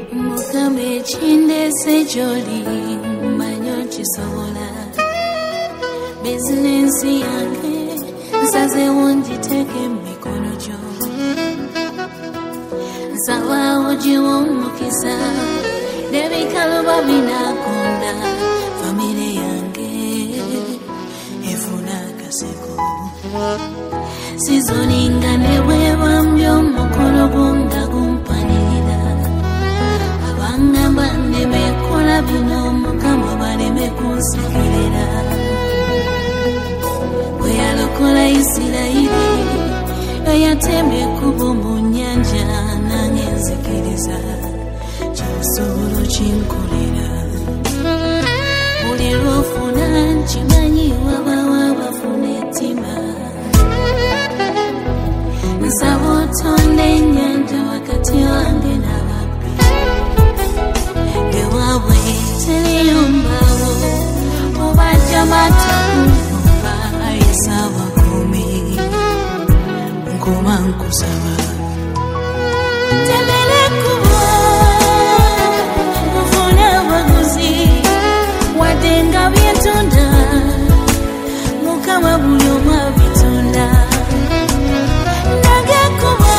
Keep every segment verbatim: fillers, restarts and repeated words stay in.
Mukame chinde se joli manyo chisobola business yange nsaze wonjiteke mikono jo nsawa ojiwo mukisa debikalo babinakonda famile yange efuna kaseko sizoninga newewa mbyo mukono gunga gumpanira abangamba nebekola bino mukama baleme kunsekerera weyalokola Isirayiri yatembe kubo mu nyanja nange nzikiriza kyosobola kinkolera buli lwofuna nkimanyi wabawa bafuna ettima nsaba otonda ennyanja wakati wange n'ababbi ewabwe teriyombawo obajja matakumva ayesaba kumi nkoma nkusaba tebere kuba nkufuna abaguzi wadde nga byetunda mukama buli omu abitunda nagekuba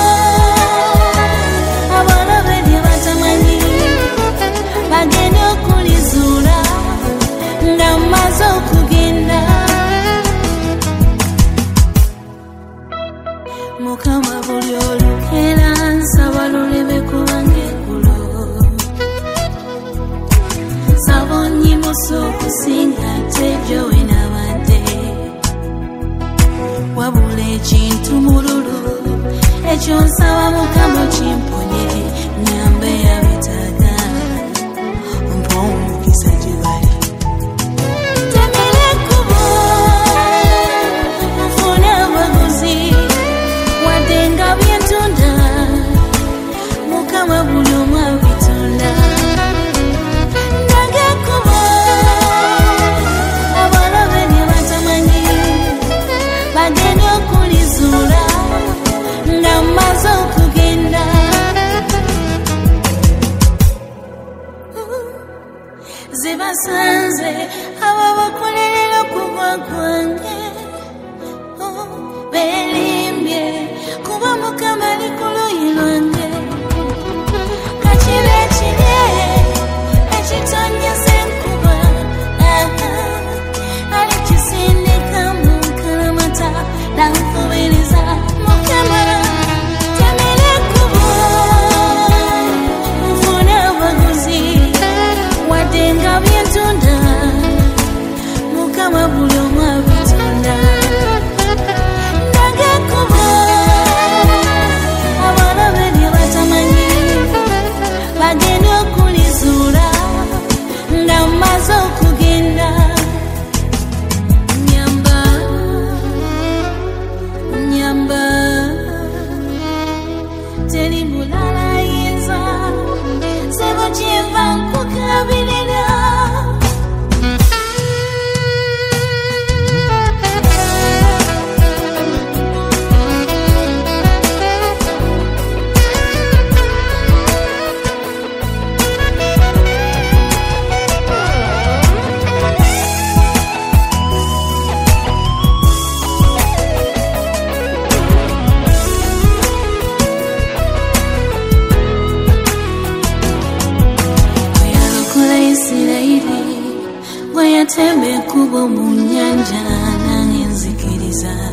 abalabe bye batamanyi bagenda okulizuula nga mmaze okugenda mukama buli olukera nsaba luleme kubanga eggulo nsaba onnyimusa okusinga tejo we nabadde wabula ekintu mululu ekyo nsaba mukama kimponye nyambe yabetaaga mpa omukisa gye bali temere ekkubo nfune abaguzi wadde nga byetunda mukama buli omu abitunda nagekuba abalabe bye batamanyi bagenda okulizuula nga mmaze okugenda zibasanze abo bakolerera okugwa kwange belimbye kuba mukama ali ku luyi lwange kakibe ekirye ekitonyesa enkuba ali kisindika mu nkalamata nankubiriza mukama temere ekkubo nfune abaguzi wadde nga byentunda mukama buli omu abitunda nagekuba abalabe bye batamanyi bagenda okulizuula nga mmaze okugenda nyamba nyamba teri mulala ayinza sebo kyenva nkukabirira Isirayiri bwe yatemba ekkubo mu nnyanja nange nzikiriza